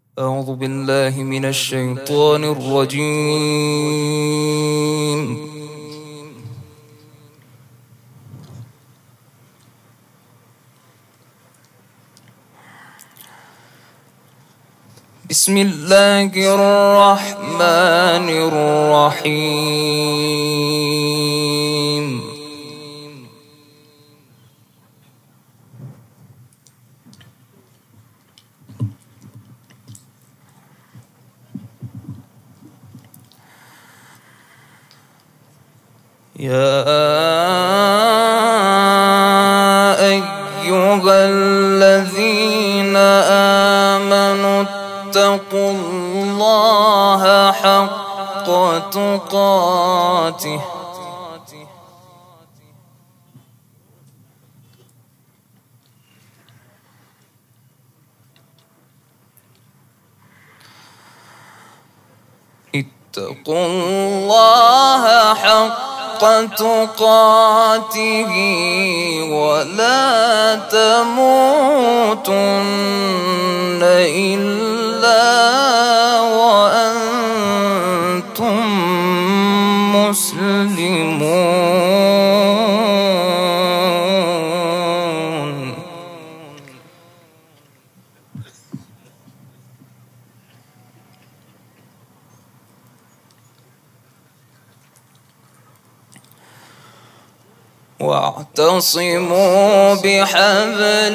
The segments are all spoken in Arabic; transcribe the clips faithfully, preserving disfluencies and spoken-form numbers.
أعوذ بالله من الشيطان الرجيم. بسم الله الرحمن الرحيم. يا أيها الذين آمنوا اتقوا الله حق تقاته اتقوا الله حق تقاته ولا تموتن إلا وأنتم مسلمون. واعتصموا بحبل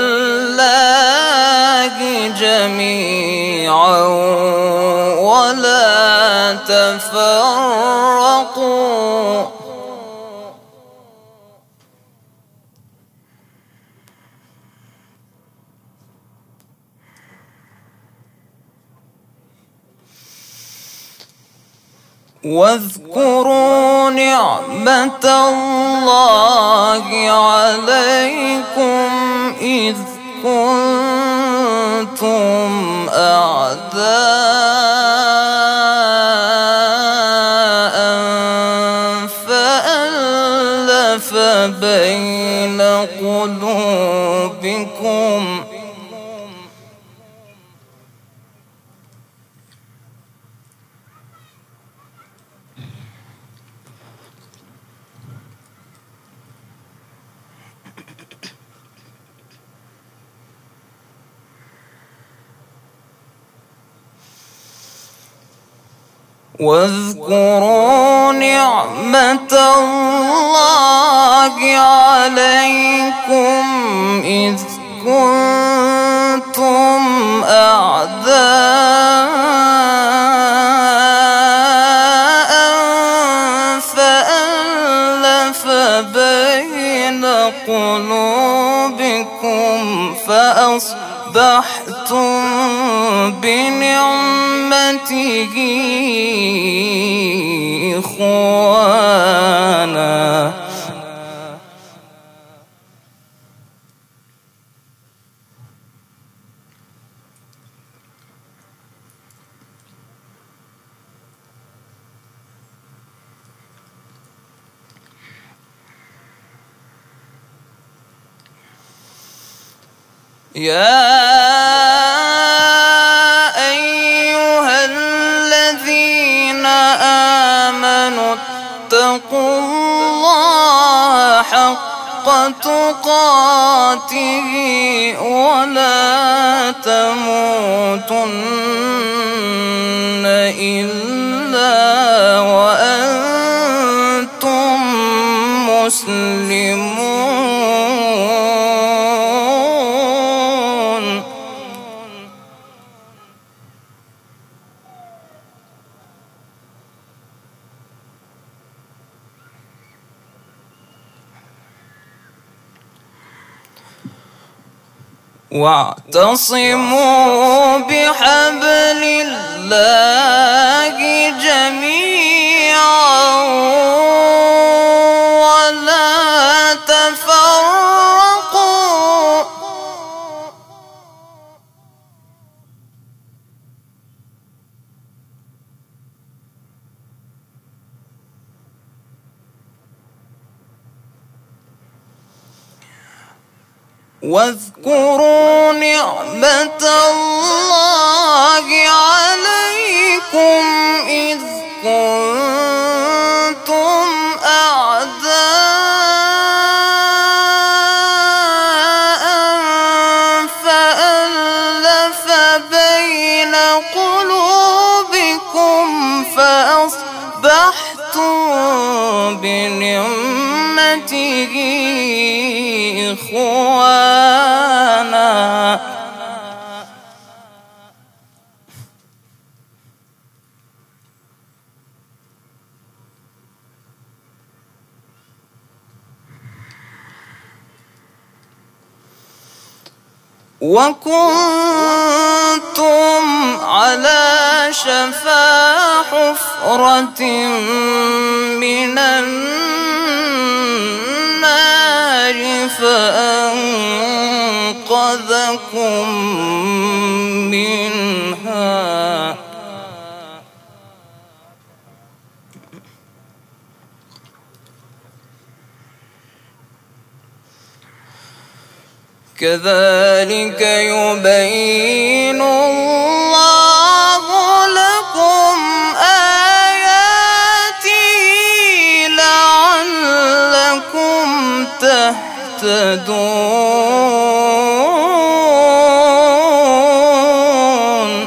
الله جميعا ولا تفرقوا واذكروا نعمة الله عليكم إذ كنتم أعداء فألف بين قلوبكم واذكروا نعمة الله عليكم إذ كنتم أعداء فألف بين قلوبكم فأصبحتم بنعمته إخوانا يا أيها الذين آمنوا اتقوا الله حق تقاته ولا تموتن إلا وأنتم مسلمون. واعتصموا بحبل الله جميعا ولا تفرقوا واذكروا نعمة الله وكنتم على شفا حفرة من النار فأنقذكم منها. كذلك يبين الله لكم آياته لعلكم تهتدون.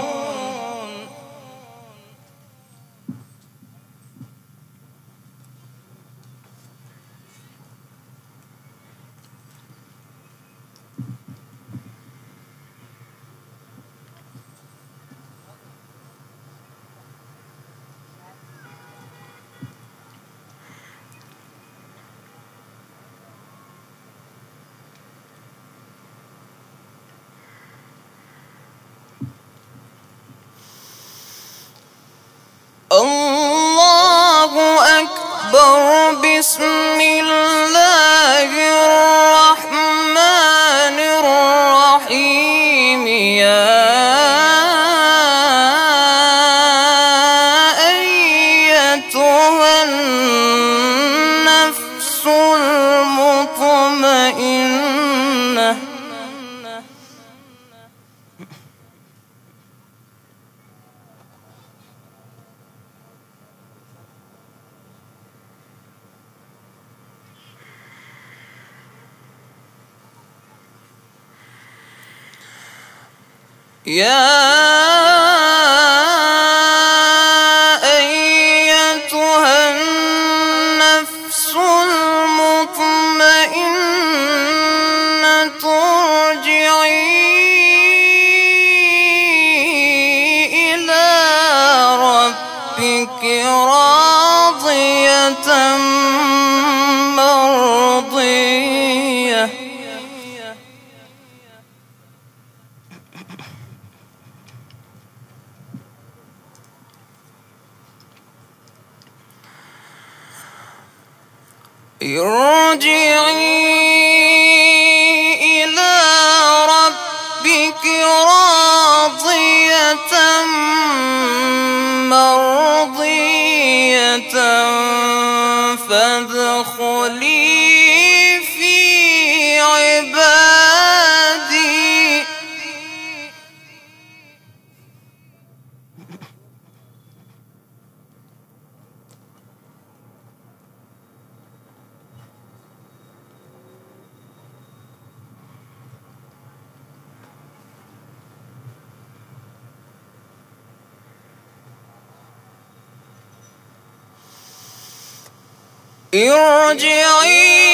الله أكبر. بسم الله الرحمن الرحيم. يا أيتها النفس المطمئنة يا أيتها النفس المطمئنة ارجعي إلى ربك راضية مرضية. ارجعي إلى ربك راضية مرضية فادخلي في عبادي. ارجعي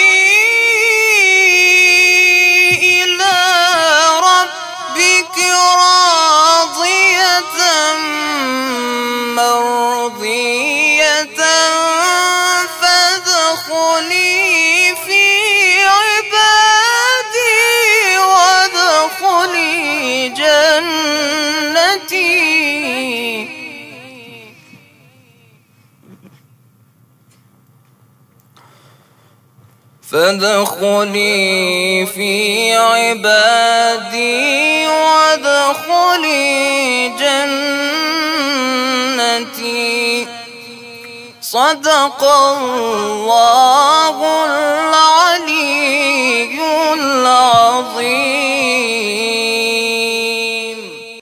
إلى ربك راضية مرضية فادخلي في عبادي وادخلي جنتي. فادخلي في عبادي وادخلي جنتي. صدق الله العلي العظيم.